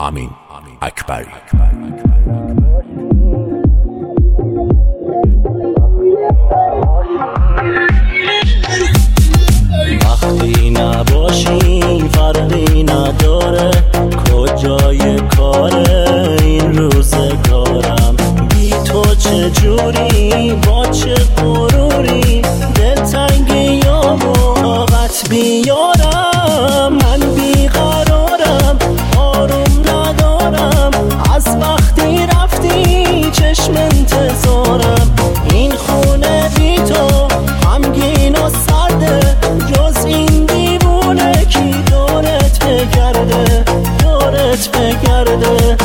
امین اکبری. وقتی نباشی فرقی نداره، کجای کاره این روزگارم، بی تو چجوری با چه غروری، دلتنگی یا موقت بیارم، من بیقرارم آروم ندارم، از وقتی رفتی چشم انتظارم، این خونه بی تو غمگین و سرده، جز این دیوونه کی دورت بگرده، دورت بگرده.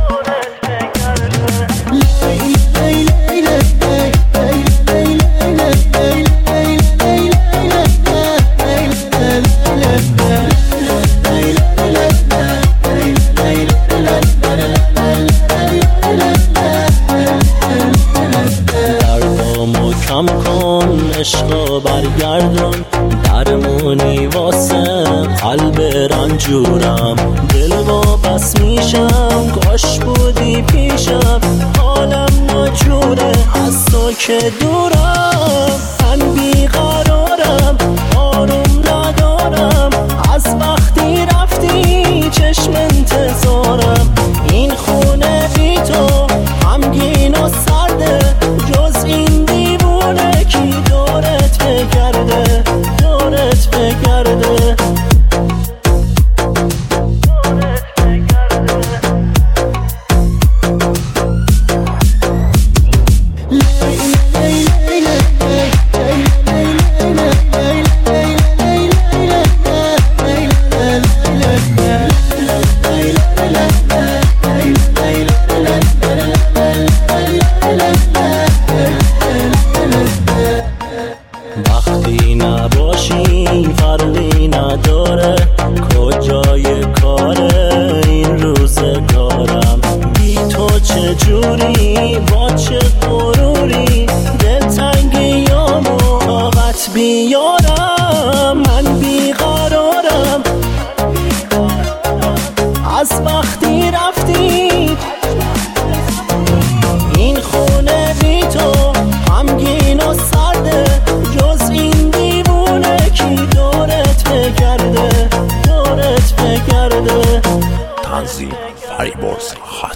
کم کن عشقا برگردون، درمونی واسه قلب رنجورم، دل واپس میشم کاش بودی پیشم، حالم ناجوره از تو که دورم، من بیقرارم آروم ندارم، از وقتی رفتی چشم انتظارم، این خونه بی تو غمگین و سرده، جز این دیوونه کی دورت بگرده، دورت بگرده. وقتی نباشی فرقی نداره، کجای کاره این روزگارم، بی تو چجوری با چه غروری، دلتنگی یا موقت بیارم، من بیقرارم از وقتی رفتی، این خونه بی تو غمگین و سرده، جز این دیوونه کی دورت بگرده، دورت بگرده. تنظیم فریبرز.